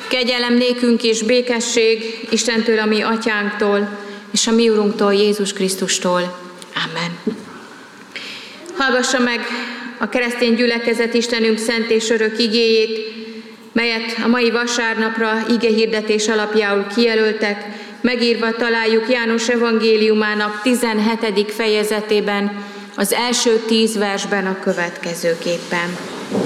Kegyelem nékünk és békesség Istentől, a mi atyánktól, és a mi Urunktól, Jézus Krisztustól. Amen. Hallgassa meg a keresztény gyülekezet Istenünk szent és örök igéjét, melyet a mai vasárnapra igehirdetés alapjául kijelöltek, megírva találjuk János evangéliumának 17. fejezetében, az első 10 versben a következőképpen.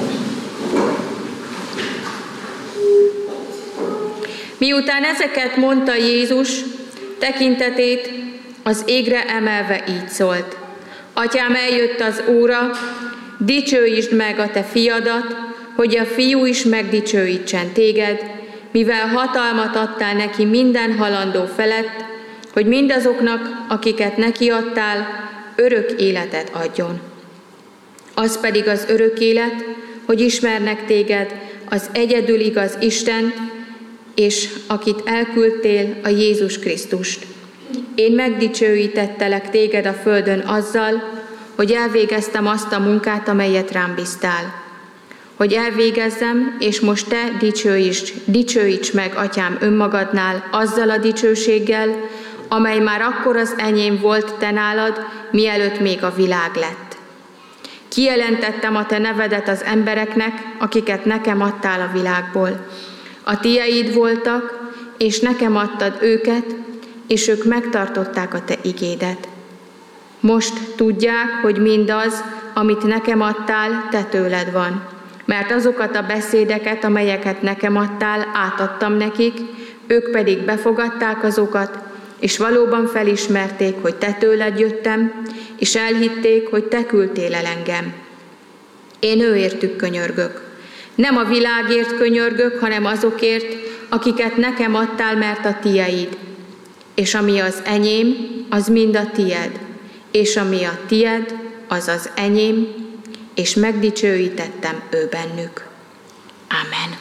Miután ezeket mondta Jézus, tekintetét az égre emelve így szólt: Atyám, eljött az óra, dicsőítsd meg a te fiadat, hogy a fiú is megdicsőítsen téged, mivel hatalmat adtál neki minden halandó felett, hogy mindazoknak, akiket neki adtál, örök életet adjon. Az pedig az örök élet, hogy ismernek téged, az egyedül igaz Istent, és akit elküldtél, a Jézus Krisztust. Én megdicsőítettelek téged a földön azzal, hogy elvégeztem azt a munkát, amelyet rám bíztál. Hogy elvégezzem, és most te dicsőíts meg, Atyám, önmagadnál azzal a dicsőséggel, amely már akkor az enyém volt te nálad, mielőtt még a világ lett. Kijelentettem a te nevedet az embereknek, akiket nekem adtál a világból. A tieid voltak, és nekem adtad őket, és ők megtartották a te igédet. Most tudják, hogy mindaz, amit nekem adtál, te tőled van. Mert azokat a beszédeket, amelyeket nekem adtál, átadtam nekik, ők pedig befogadták azokat, és valóban felismerték, hogy te tőled jöttem, és elhitték, hogy te küldtél el engem. Én őértük könyörgök. Nem a világért könyörgök, hanem azokért, akiket nekem adtál, mert a tieid. És ami az enyém, az mind a tied. És ami a tied, az az enyém, és megdicsőítettem ő bennük. Amen.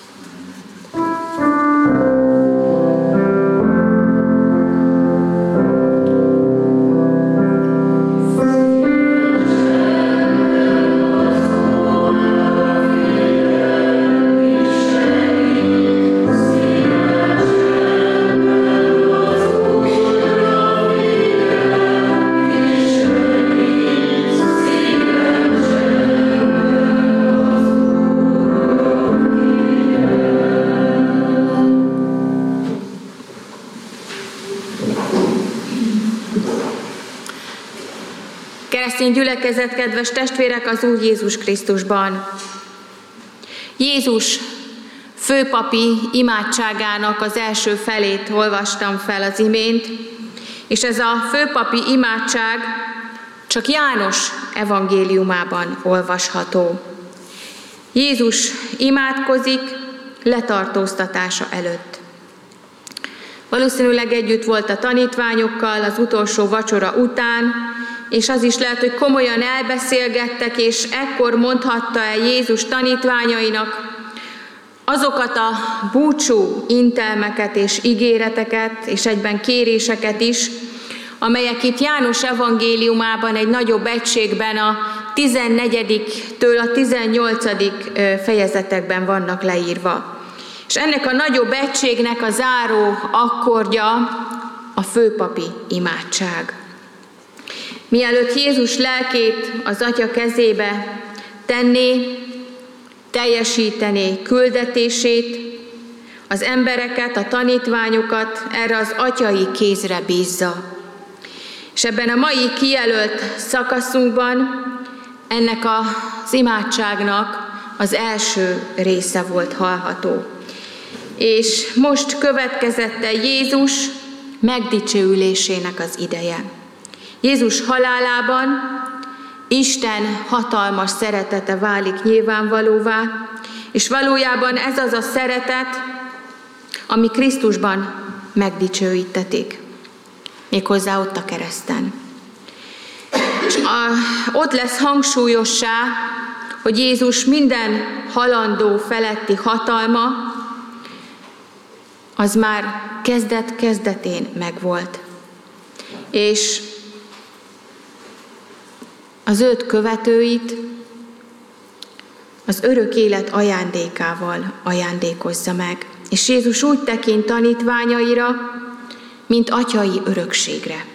Keresztény gyülekezet, kedves testvérek, az Úr Jézus Krisztusban. Jézus főpapi imádságának az első felét olvastam fel az imént, és ez a főpapi imádság csak János evangéliumában olvasható. Jézus imádkozik letartóztatása előtt. Valószínűleg együtt volt a tanítványokkal az utolsó vacsora után, és az is lehet, hogy komolyan elbeszélgettek, és ekkor mondhatta el Jézus tanítványainak azokat a búcsú intelmeket és ígéreteket, és egyben kéréseket is, amelyek itt János evangéliumában egy nagyobb egységben a 14-től a 18. fejezetekben vannak leírva. És ennek a nagyobb egységnek a záró akkordja a főpapi imádság. Mielőtt Jézus lelkét az Atya kezébe tenné, teljesítené küldetését, az embereket, a tanítványokat erre az atyai kézre bízza. És ebben a mai kijelölt szakaszunkban ennek az imádságnak az első része volt hallható. És most következett el Jézus megdicsőülésének az ideje. Jézus halálában Isten hatalmas szeretete válik nyilvánvalóvá, és valójában ez az a szeretet, ami Krisztusban megdicsőítetik, méghozzá ott a kereszten. És ott lesz hangsúlyossá, hogy Jézus minden halandó feletti hatalma, az már kezdet-kezdetén megvolt. És az őt követőit az örök élet ajándékával ajándékozza meg. És Jézus úgy tekint tanítványaira, mint atyai örökségre.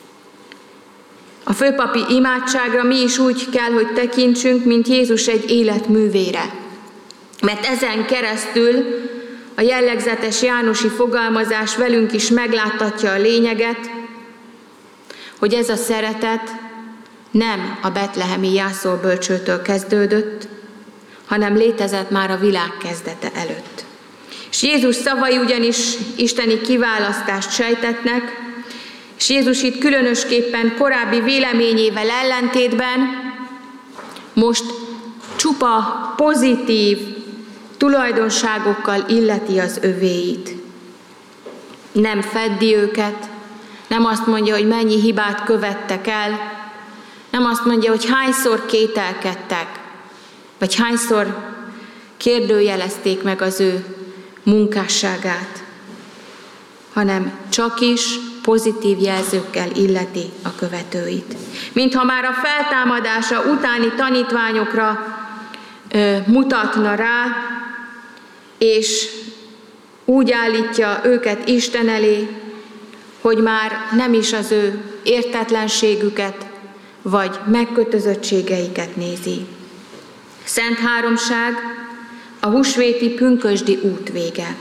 A főpapi imádságra mi is úgy kell, hogy tekintsünk, mint Jézus egy életművére. Mert ezen keresztül a jellegzetes jánosi fogalmazás velünk is megláttatja a lényeget, hogy ez a szeretet nem a betlehemi jászolbölcsőtől kezdődött, hanem létezett már a világ kezdete előtt. És Jézus szavai ugyanis isteni kiválasztást sejtetnek, és Jézus itt különösképpen korábbi véleményével ellentétben most csupa pozitív tulajdonságokkal illeti az övéit. Nem feddi őket, nem azt mondja, hogy mennyi hibát követtek el, nem azt mondja, hogy hányszor kételkedtek, vagy hányszor kérdőjelezték meg az ő munkásságát, hanem csak is pozitív jelzőkkel illeti a követőit. Mintha már a feltámadása utáni tanítványokra mutatna rá, és úgy állítja őket Isten elé, hogy már nem is az ő értetlenségüket, vagy megkötözöttségeiket nézi. Szent Háromság, a húsvéti pünkösdi út vége.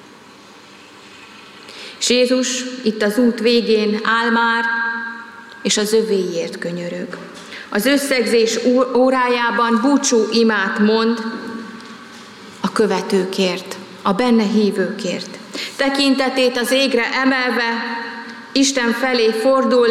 És Jézus itt az út végén áll már, és az övéiért könyörög. Az összegzés órájában búcsú imát mond a követőkért, a benne hívőkért. Tekintetét az égre emelve Isten felé fordul,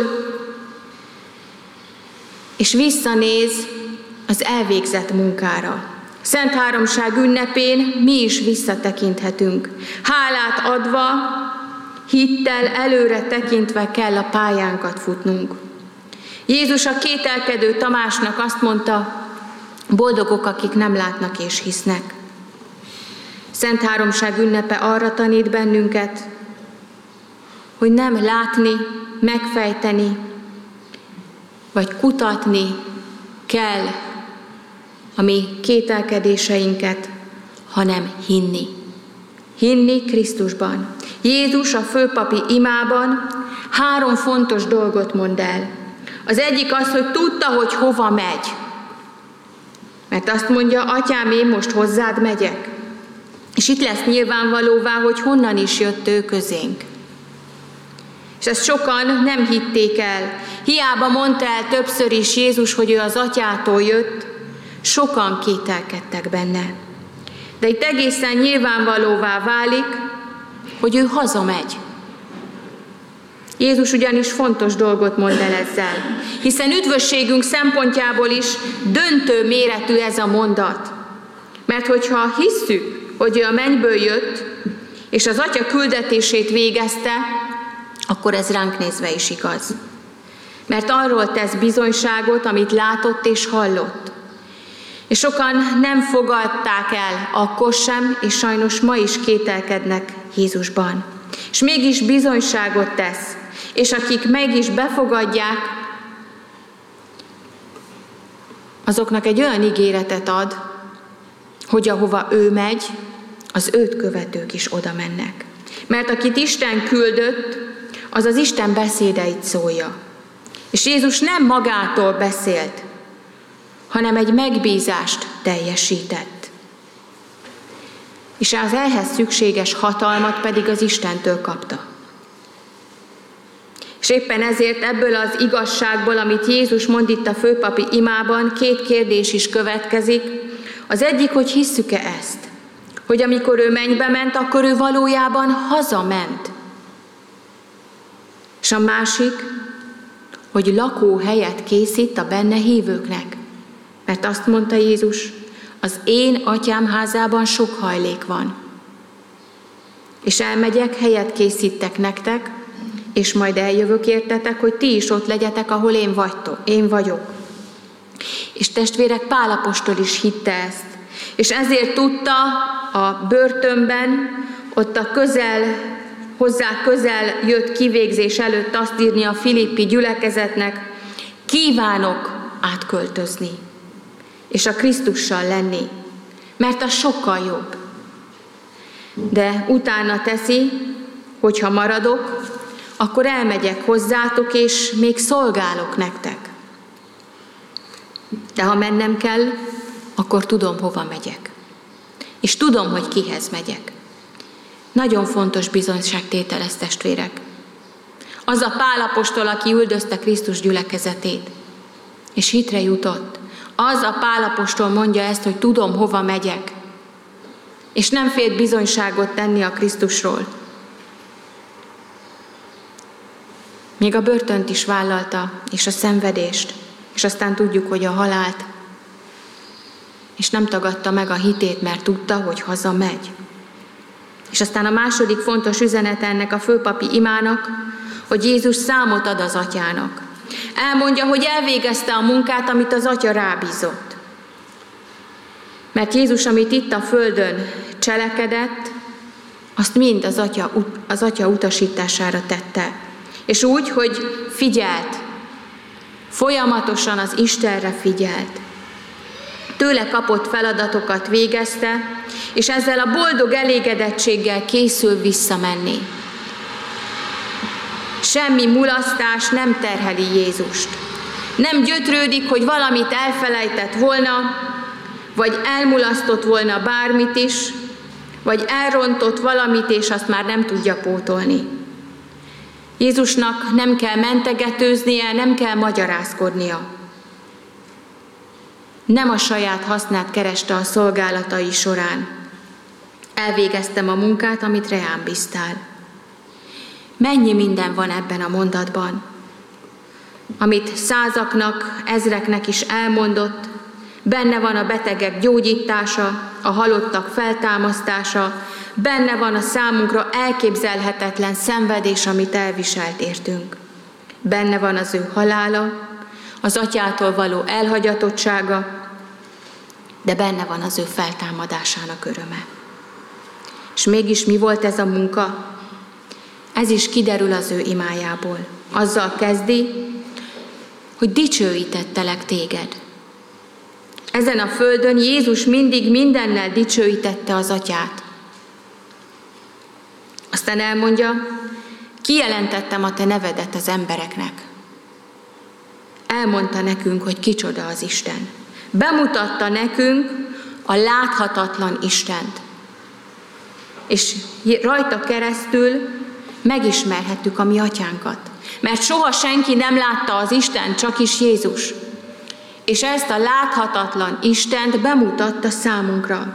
és visszanéz az elvégzett munkára. Szent Háromság ünnepén mi is visszatekinthetünk. Hálát adva, hittel előre tekintve kell a pályánkat futnunk. Jézus a kételkedő Tamásnak azt mondta, boldogok, akik nem látnak és hisznek. Szent Háromság ünnepe arra tanít bennünket, hogy nem látni, megfejteni, vagy kutatni kell a mi kételkedéseinket, hanem hinni. Hinni Krisztusban. Jézus a főpapi imában 3 fontos dolgot mond el. Az egyik az, hogy tudta, hogy hova megy. Mert azt mondja, Atyám, én most hozzád megyek. És itt lesz nyilvánvalóvá, hogy honnan is jött ő közénk. És ezt sokan nem hitték el. Hiába mondta el többször is Jézus, hogy ő az Atyától jött, sokan kételkedtek benne. De itt egészen nyilvánvalóvá válik, hogy ő hazamegy. Jézus ugyanis fontos dolgot mond el ezzel, hiszen üdvösségünk szempontjából is döntő méretű ez a mondat. Mert hogyha hisszük, hogy ő a mennyből jött, és az Atya küldetését végezte, akkor ez ránk nézve is igaz. Mert arról tesz bizonyságot, amit látott és hallott. És sokan nem fogadták el akkor sem, és sajnos ma is kételkednek Jézusban. És mégis bizonyságot tesz, és akik meg is befogadják, azoknak egy olyan ígéretet ad, hogy ahova ő megy, az őt követők is oda mennek. Mert akit Isten küldött, az az Isten beszédeit szólja. És Jézus nem magától beszélt, hanem egy megbízást teljesített. És az ehhez szükséges hatalmat pedig az Istentől kapta. És éppen ezért ebből az igazságból, amit Jézus mond itt a főpapi imában, 2 kérdés is következik. Az egyik, hogy hisszük-e ezt? Hogy amikor ő mennybe ment, akkor ő valójában hazament. És a másik, hogy lakóhelyet készít a benne hívőknek. Mert azt mondta Jézus, az én Atyám házában sok hajlék van. És elmegyek, helyet készítek nektek, és majd eljövök értetek, hogy ti is ott legyetek, ahol én vagyok. És testvérek, Pál apostol is hitte ezt. És ezért tudta a börtönben, ott a hozzá közel jött kivégzés előtt azt írni a filippi gyülekezetnek, kívánok átköltözni, és a Krisztussal lenni, mert az sokkal jobb. De utána teszi, hogyha maradok, akkor elmegyek hozzátok, és még szolgálok nektek. De ha mennem kell, akkor tudom, hova megyek. És tudom, hogy kihez megyek. Nagyon fontos bizonyságtétel ez, testvérek. Az a Pál apostol, aki üldözte Krisztus gyülekezetét, és hitre jutott. Az a Pál apostol mondja ezt, hogy tudom, hova megyek. És nem félt bizonyságot tenni a Krisztusról. Még a börtönt is vállalta, és a szenvedést, és aztán tudjuk, hogy a halált. És nem tagadta meg a hitét, mert tudta, hogy hazamegy. És aztán a második fontos üzenete ennek a főpapi imának, hogy Jézus számot ad az atyának. Elmondja, hogy elvégezte a munkát, amit az atya rábízott. Mert Jézus, amit itt a földön cselekedett, azt mind az atya utasítására tette. És úgy, hogy figyelt, folyamatosan az Istenre figyelt. Tőle kapott feladatokat végezte, és ezzel a boldog elégedettséggel készül visszamenni. Semmi mulasztás nem terheli Jézust. Nem gyötrődik, hogy valamit elfelejtett volna, vagy elmulasztott volna bármit is, vagy elrontott valamit, és azt már nem tudja pótolni. Jézusnak nem kell mentegetőznie, nem kell magyarázkodnia. Nem a saját hasznát kereste a szolgálatai során. Elvégeztem a munkát, amit reám bíztál. Mennyi minden van ebben a mondatban, amit százaknak, ezreknek is elmondott. Benne van a betegek gyógyítása, a halottak feltámasztása, benne van a számunkra elképzelhetetlen szenvedés, amit elviselt értünk. Benne van az ő halála, az atyától való elhagyatottsága, de benne van az ő feltámadásának öröme. És mégis mi volt ez a munka? Ez is kiderül az ő imájából. Azzal kezdi, hogy dicsőítettelek téged. Ezen a földön Jézus mindig mindennel dicsőítette az atyát. Aztán elmondja, kijelentettem a te nevedet az embereknek. Elmondta nekünk, hogy kicsoda az Isten. Bemutatta nekünk a láthatatlan Istent. És rajta keresztül megismerhettük a mi atyánkat. Mert soha senki nem látta az Istent, csak is Jézus. És ezt a láthatatlan Istent bemutatta számunkra.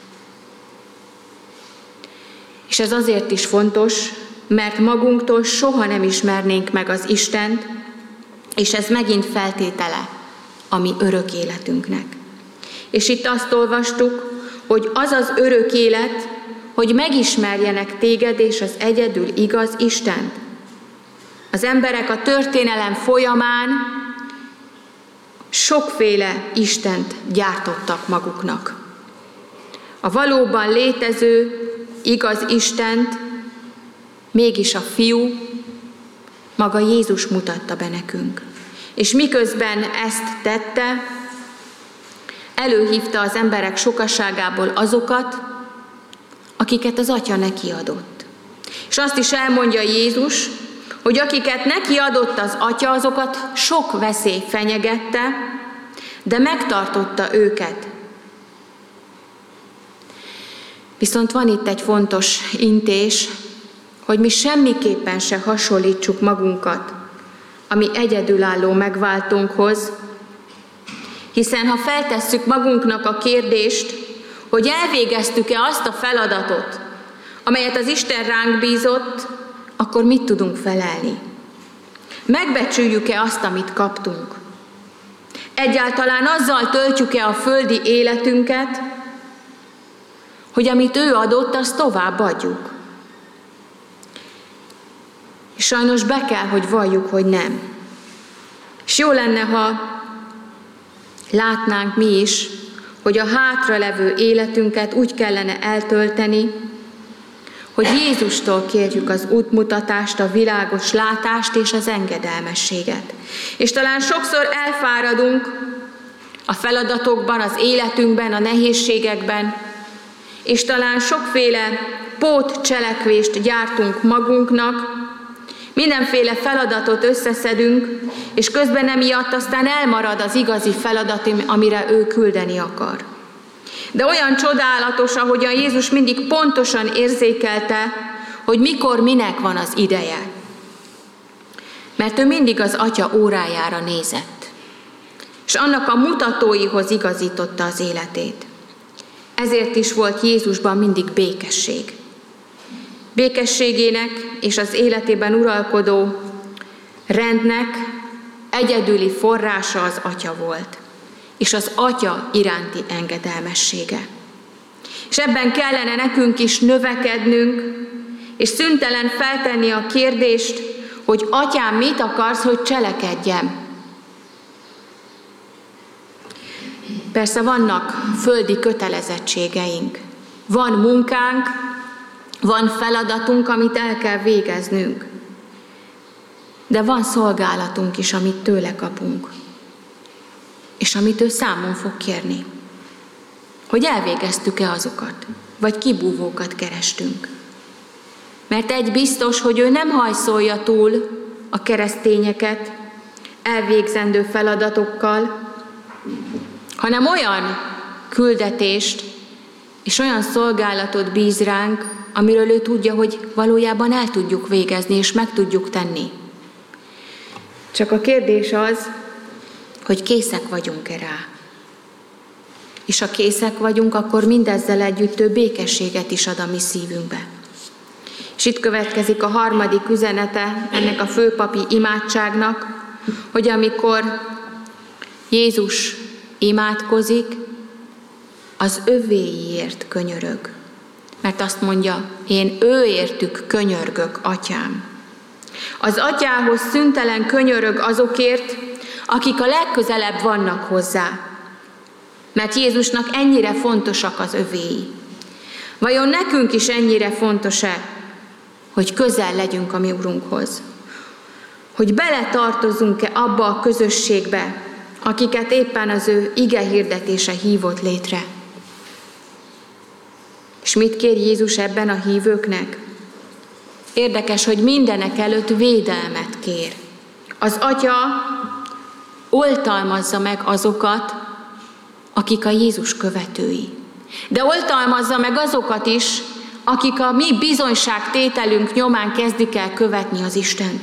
És ez azért is fontos, mert magunktól soha nem ismernénk meg az Istent, és ez megint feltétele a mi örök életünknek. És itt azt olvastuk, hogy az az örök élet, hogy megismerjenek téged és az egyedül igaz Istent. Az emberek a történelem folyamán sokféle Istent gyártottak maguknak. A valóban létező, igaz Istent mégis a Fiú, maga Jézus mutatta be nekünk. És miközben ezt tette, előhívta az emberek sokaságából azokat, akiket az Atya neki adott. És azt is elmondja Jézus, hogy akiket neki adott az Atya, azokat sok veszély fenyegette, de megtartotta őket. Viszont van itt egy fontos intés, hogy mi semmiképpen se hasonlítsuk magunkat a mi egyedülálló megváltónkhoz, hiszen ha feltesszük magunknak a kérdést, hogy elvégeztük-e azt a feladatot, amelyet az Isten ránk bízott, akkor mit tudunk felelni? Megbecsüljük-e azt, amit kaptunk? Egyáltalán azzal töltjük-e a földi életünket, hogy amit ő adott, azt továbbadjuk? És sajnos be kell, hogy valljuk, hogy nem. És jó lenne, ha látnánk mi is, hogy a hátralevő életünket úgy kellene eltölteni, hogy Jézustól kérjük az útmutatást, a világos látást és az engedelmességet. És talán sokszor elfáradunk a feladatokban, az életünkben, a nehézségekben, és talán sokféle pótcselekvést gyártunk magunknak, mindenféle feladatot összeszedünk, és közben emiatt aztán elmarad az igazi feladat, amire ő küldeni akar. De olyan csodálatos, ahogyan Jézus mindig pontosan érzékelte, hogy mikor, minek van az ideje. Mert ő mindig az Atya órájára nézett, és annak a mutatóihoz igazította az életét. Ezért is volt Jézusban mindig békesség. Békességének és az életében uralkodó rendnek egyedüli forrása az Atya volt, és az Atya iránti engedelmessége. És ebben kellene nekünk is növekednünk, és szüntelen feltenni a kérdést, hogy Atyám, mit akarsz, hogy cselekedjem? Persze vannak földi kötelezettségeink, van munkánk, van feladatunk, amit el kell végeznünk, de van szolgálatunk is, amit tőle kapunk, és amit ő számon fog kérni, hogy elvégeztük-e azokat, vagy kibúvókat kerestünk. Mert egy biztos, hogy ő nem hajszolja túl a keresztényeket elvégzendő feladatokkal, hanem olyan küldetést és olyan szolgálatot bíz ránk, amiről ő tudja, hogy valójában el tudjuk végezni és meg tudjuk tenni. Csak a kérdés az, hogy készek vagyunk-e rá. És ha készek vagyunk, akkor mindezzel együtt ő békességet is ad a mi szívünkbe. És itt következik a harmadik üzenete ennek a főpapi imádságnak, hogy amikor Jézus imádkozik, az övéiért könyörög. Mert azt mondja, én őértük könyörgök, Atyám. Az Atyához szüntelen könyörög azokért, akik a legközelebb vannak hozzá. Mert Jézusnak ennyire fontosak az övéi. Vajon nekünk is ennyire fontos-e, hogy közel legyünk a mi Urunkhoz? Hogy beletartozunk-e abba a közösségbe, akiket éppen az ő ige hirdetése hívott létre? És mit kér Jézus ebben a hívőknek? Érdekes, hogy mindenek előtt védelmet kér. Az Atya oltalmazza meg azokat, akik a Jézus követői. De oltalmazza meg azokat is, akik a mi bizonyságtételünk nyomán kezdik el követni az Istent.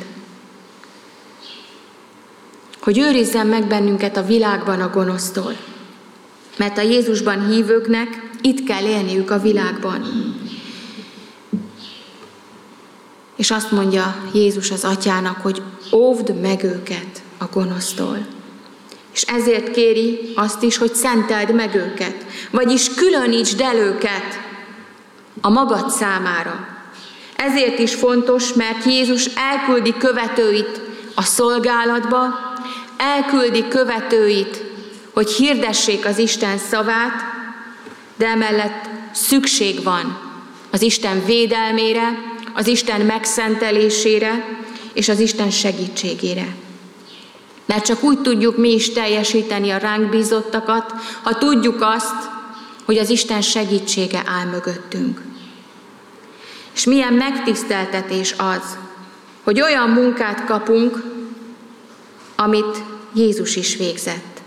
Hogy őrizzen meg bennünket a világban a gonosztól. Mert a Jézusban hívőknek itt kell élniük a világban. És azt mondja Jézus az Atyának, hogy óvd meg őket a gonosztól. És ezért kéri azt is, hogy szenteld meg őket, vagyis különítsd el őket a magad számára. Ezért is fontos, mert Jézus elküldi követőit a szolgálatba, elküldi követőit, hogy hirdessék az Isten szavát, de emellett szükség van az Isten védelmére, az Isten megszentelésére és az Isten segítségére. Mert csak úgy tudjuk mi is teljesíteni a ránk bízottakat, ha tudjuk azt, hogy az Isten segítsége áll mögöttünk. És milyen megtiszteltetés az, hogy olyan munkát kapunk, amit Jézus is végzett.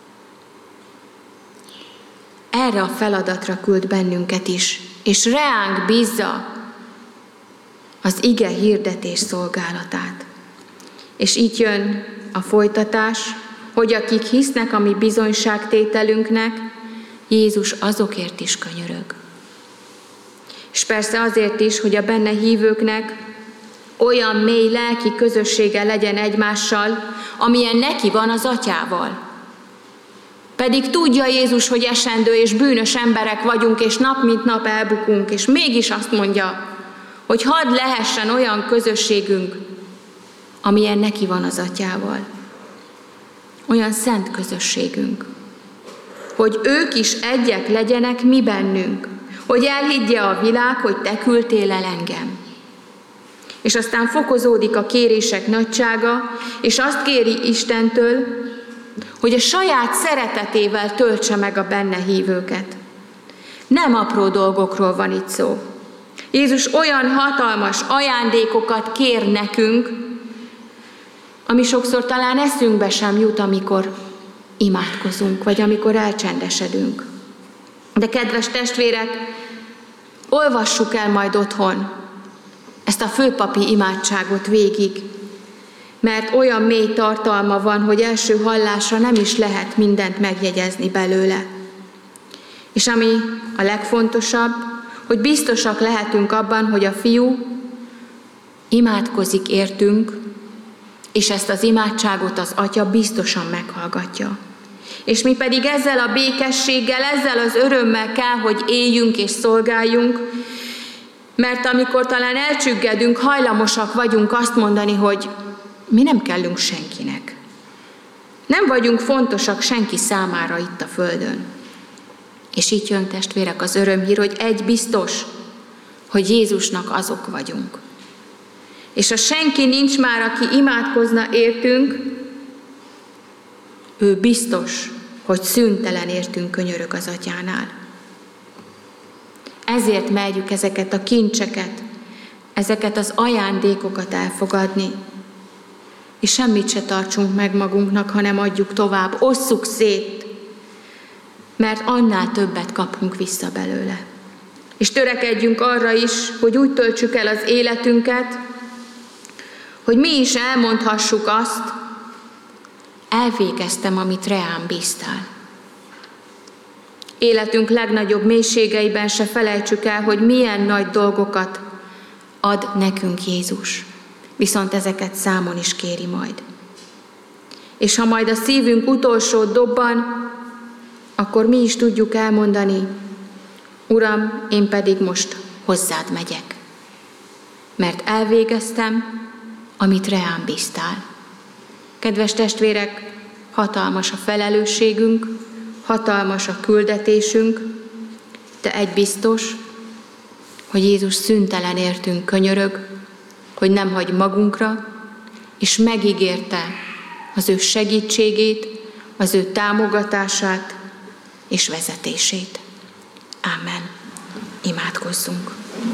Erre a feladatra küld bennünket is, és reánk bízza az ige hirdetés szolgálatát. És így jön a folytatás, hogy akik hisznek a mi bizonyságtételünknek, Jézus azokért is könyörög. És persze azért is, hogy a benne hívőknek olyan mély lelki közössége legyen egymással, amilyen neki van az Atyával. Pedig tudja Jézus, hogy esendő és bűnös emberek vagyunk, és nap mint nap elbukunk, és mégis azt mondja, hogy hadd lehessen olyan közösségünk, amilyen neki van az Atyával. Olyan szent közösségünk. Hogy ők is egyek legyenek mi bennünk. Hogy elhiggye a világ, hogy te küldtél el engem. És aztán fokozódik a kérések nagysága, és azt kéri Istentől, hogy a saját szeretetével töltse meg a benne hívőket. Nem apró dolgokról van itt szó. Jézus olyan hatalmas ajándékokat kér nekünk, ami sokszor talán eszünkbe sem jut, amikor imádkozunk, vagy amikor elcsendesedünk. De kedves testvérek, olvassuk el majd otthon ezt a főpapi imádságot végig, mert olyan mély tartalma van, hogy első hallásra nem is lehet mindent megjegyezni belőle. És ami a legfontosabb, hogy biztosak lehetünk abban, hogy a Fiú imádkozik értünk, és ezt az imádságot az Atya biztosan meghallgatja. És mi pedig ezzel a békességgel, ezzel az örömmel kell, hogy éljünk és szolgáljunk, mert amikor talán elcsüggedünk, hajlamosak vagyunk azt mondani, hogy mi nem kellünk senkinek. Nem vagyunk fontosak senki számára itt a földön. És így jön, testvérek, az örömhír, hogy egy biztos, hogy Jézusnak azok vagyunk. És ha senki nincs már, aki imádkozna értünk, ő biztos, hogy szüntelen értünk könyörög az Atyánál. Ezért merjük ezeket a kincseket, ezeket az ajándékokat elfogadni, és semmit se tartsunk meg magunknak, hanem adjuk tovább, osszuk szét, mert annál többet kapunk vissza belőle. És törekedjünk arra is, hogy úgy töltsük el az életünket, hogy mi is elmondhassuk azt, elvégeztem, amit reám bíztál. Életünk legnagyobb mélységeiben se felejtsük el, hogy milyen nagy dolgokat ad nekünk Jézus. Viszont ezeket számon is kéri majd. És ha majd a szívünk utolsó dobban, akkor mi is tudjuk elmondani, Uram, én pedig most hozzád megyek, mert elvégeztem, amit reám bíztál. Kedves testvérek, hatalmas a felelősségünk, hatalmas a küldetésünk, de egy biztos, hogy Jézus szüntelen értünk könyörög, hogy nem hagy magunkra, és megígérte az ő segítségét, az ő támogatását és vezetését. Amen. Imádkozzunk.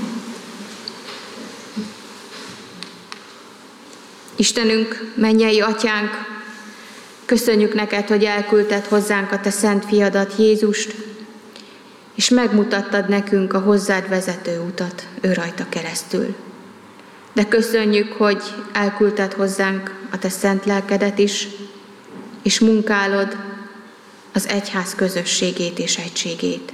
Istenünk, mennyei Atyánk, köszönjük neked, hogy elküldted hozzánk a te szent fiadat, Jézust, és megmutattad nekünk a hozzád vezető utat ő rajta keresztül. De köszönjük, hogy elküldted hozzánk a te szent lelkedet is, és munkálod az egyház közösségét és egységét.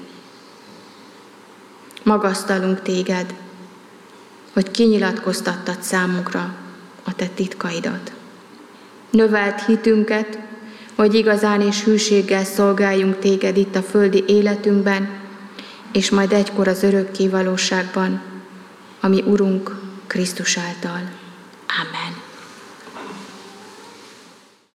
Magasztalunk téged, hogy kinyilatkoztattad számunkra a te titkaidat. Növelt hitünket, hogy igazán és hűséggel szolgáljunk téged itt a földi életünkben, és majd egykor az örökké valóságban, ami Urunk Krisztus által.